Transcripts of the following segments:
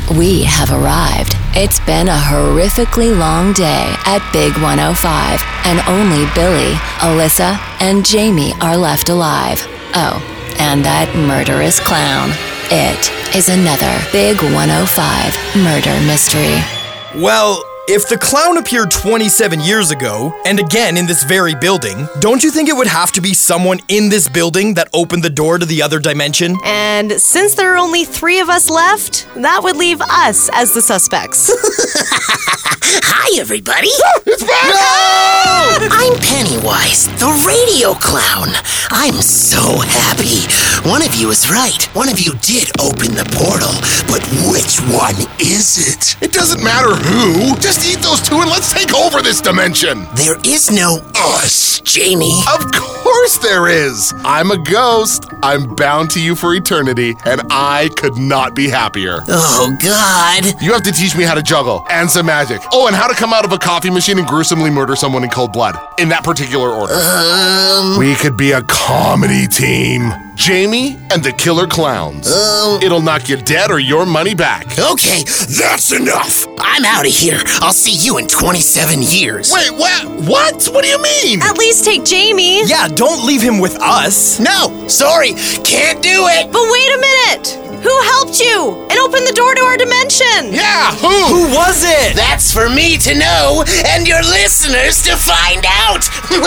We have arrived. It's been a horrifically long day at Big 105, and only Billy, Alyssa, and Jamie are left alive. Oh, and that murderous clown. It is another Big 105 murder mystery. Well, if the clown appeared 27 years ago, and again in this very building, don't you think it would have to be someone in this building that opened the door to the other dimension? And since there are only 3 of us left, that would leave us as the suspects. Hi, everybody. It's back! No! I'm Pennywise, the radio clown. I'm so happy. One of you is right. One of you did open the portal, but which one is it? It doesn't matter who. Just eat those 2 and let's take over this dimension. There is no us, Jamie. Of course there is. I'm a ghost. I'm bound to you for eternity, and I could not be happier. Oh, God. You have to teach me how to juggle and some magic. Oh, and how to come out of a coffee machine and gruesomely murder someone in cold blood. In that particular order. We could be a comedy team. Jamie and the Killer Clowns. It'll knock you dead or your money back. Okay, that's enough. I'm out of here. I'll see you in 27 years. Wait, what? What? What do you mean? At least take Jamie. Yeah, don't leave him with us. No, sorry, can't do it. But wait a minute. Who helped you and opened the door to our dimension? Yeah, who? Who was it? That's for me to know and your listeners to find out.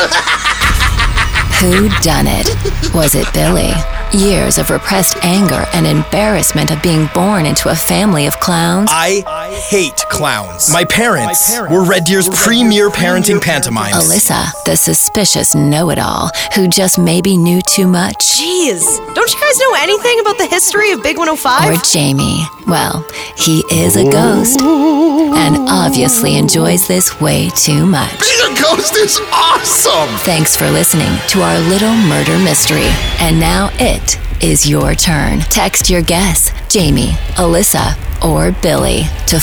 Who done it? Was it Billy? Years of repressed anger and embarrassment of being born into a family of clowns? I hate clowns. My parents were Red Deer's premier parenting pantomimes. Alyssa, the suspicious know-it-all who just maybe knew too much? Jeez, don't you guys know anything about the history of Big 105? Or Jamie? Well, he is a ghost and obviously enjoys this way too much. Being a ghost is awesome! Thanks for listening to our little murder mystery. And now it is your turn. Text your guess, Jamie, Alyssa, or Billy, to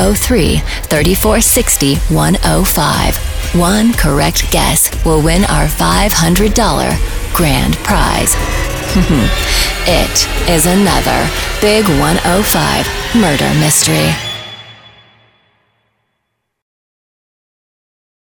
403-3460-105. One correct guess will win our $500 grand prize. It is another Big 105 murder mystery.